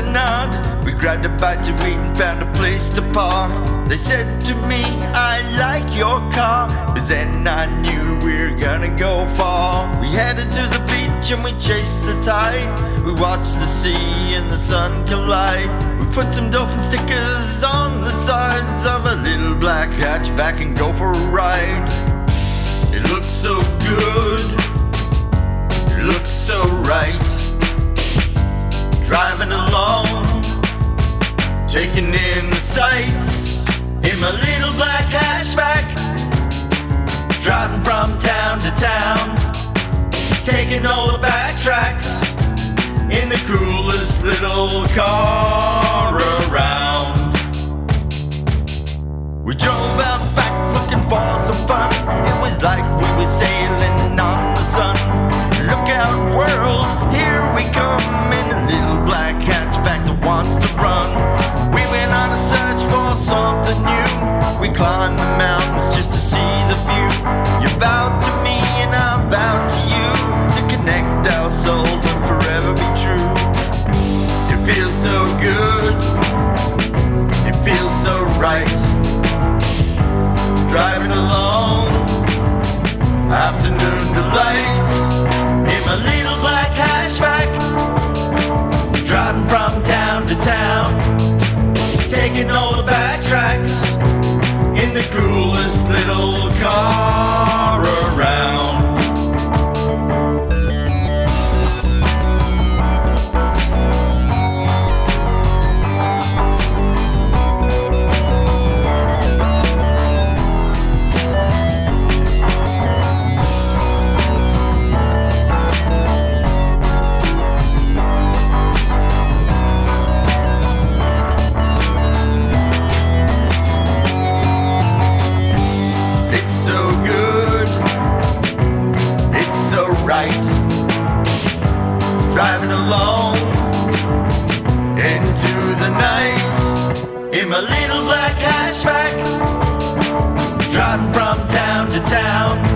nod. We grabbed a bite to eat and found a place to park. They said to me, I like your car, but then I knew we were gonna go far. We headed to the beach and we chased the tide. We watched the sea and the sun collide. We put some dolphin stickers on the sides of a little black hatchback and go for a ride. It looked so good, it looked so right. Driving along, taking in the sights in my little black hatchback. Driving from town to town, taking all the back tracks in the coolest little car around. We drove out back looking for some fun. It was like we were sailing on the sun. Look out world, here we come in a little black hatchback that wants to run. We went on a search for something new. We climbed the mountains just to see the view. You vowed to me and I vowed to you to connect our souls and forever be true. It feels so good, it feels so right. Driving along, afternoon delight in my little black hatchback. Driving from town to town, taking all the back tracks in the coolest little car around. Driving along into the night in my little black hatchback. Driving from town to town,